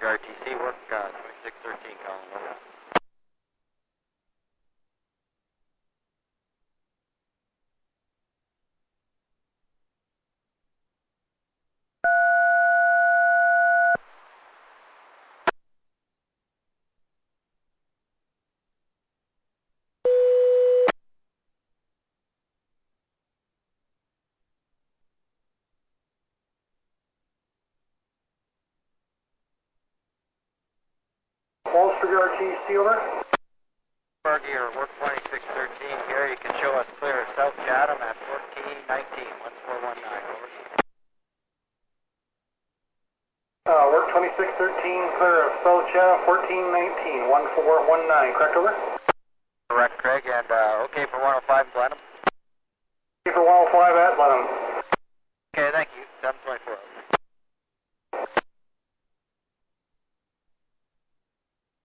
RTC, work 2613, calling over. Wallstreet RTC, over. Fergie, or work 2613 here. You can show us clear of South Chatham at 1419, 1419, over. Work 2613, clear of South Chatham, 1419, 1419, correct, over? Correct, Craig, and okay for 105 Blenheim. Okay for 105 at Blenheim.